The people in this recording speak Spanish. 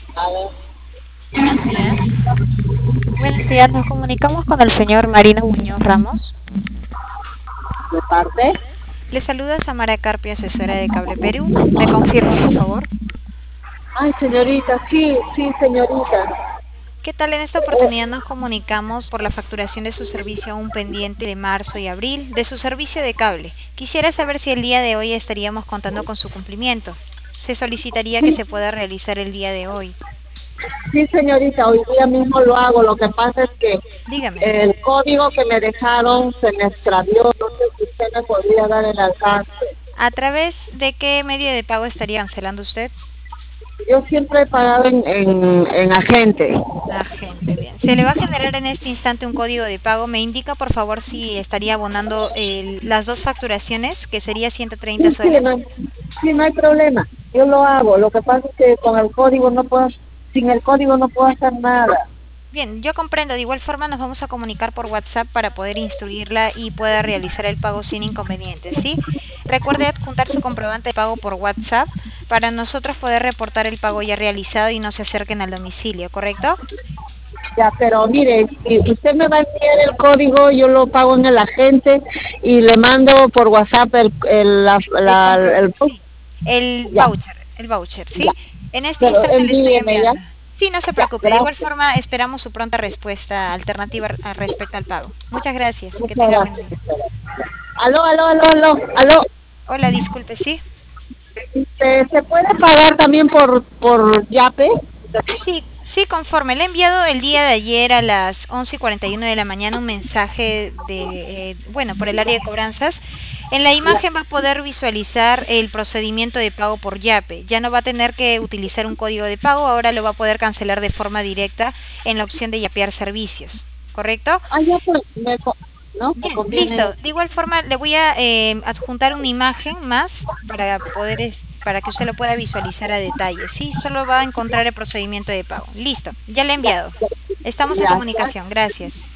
A ver, Buenos días. Buenos días, nos comunicamos con el señor Marino Muñoz Ramos. de parte. Le saluda Samara Carpio, asesora de Cable Perú. ¿Me confirma, por favor? Ay, señorita, sí, sí, señorita. ¿Qué tal? En esta Eh, oportunidad nos comunicamos por la facturación de su servicio aún pendiente de marzo y abril de su servicio de cable. Quisiera saber si el día de hoy estaríamos contando con su cumplimiento. Se solicitaría que sí, se pueda realizar el día de hoy. sí, señorita, hoy día mismo lo hago. Lo que pasa es que Dígame. el código que me dejaron se me extravió. No sé si usted me podría dar el alcance. ¿A través de qué medio de pago estaría cancelando usted? Yo siempre he pagado en agente. Agente, bien. Se le va a generar en este instante un código de pago. Me indica, por favor, si estaría abonando las dos facturaciones, que sería 130 Sí, sí, soles. sí, no hay problema. Yo lo hago. Lo que pasa es que con el código no puedo, sin el código no puedo hacer nada. Bien, yo comprendo. De igual forma nos vamos a comunicar por WhatsApp para poder instruirla y pueda realizar el pago sin inconvenientes, ¿sí? Recuerde adjuntar su comprobante de pago por WhatsApp para nosotros poder reportar el pago ya realizado y no se acerquen al domicilio, ¿correcto? Ya, pero mire, si usted me va a enviar el código, yo lo pago en el agente y le mando por WhatsApp el Sí. ya, El voucher, ya, ¿sí? En este pero instante le estoy envíeme ya, enviando. Sí, no se ya, preocupe. De igual gracias, forma, esperamos su pronta respuesta alternativa respecto al pago. Muchas gracias. Que muchas tenga buen gracias. día. Aló, aló, aló, aló, aló, Hola, disculpe, ¿sí? ¿se puede pagar también por Yape? Sí, sí, conforme. Le he enviado el día de ayer a las 11:41 de la mañana un mensaje de, bueno, por el área de cobranzas. En la Ya, imagen va a poder visualizar el procedimiento de pago por Yape. Ya no va a tener que utilizar un código de pago, ahora lo va a poder cancelar de forma directa en la opción de yapear servicios. ¿Correcto? ya pues, ¿no? Me Bien, conviene. listo. De igual forma, le voy a adjuntar una imagen más para poder, para que usted lo pueda visualizar a detalle. Sí, solo va a encontrar el procedimiento de pago. Listo, ya le he Ya, enviado. Estamos en ya, ya, comunicación. Gracias.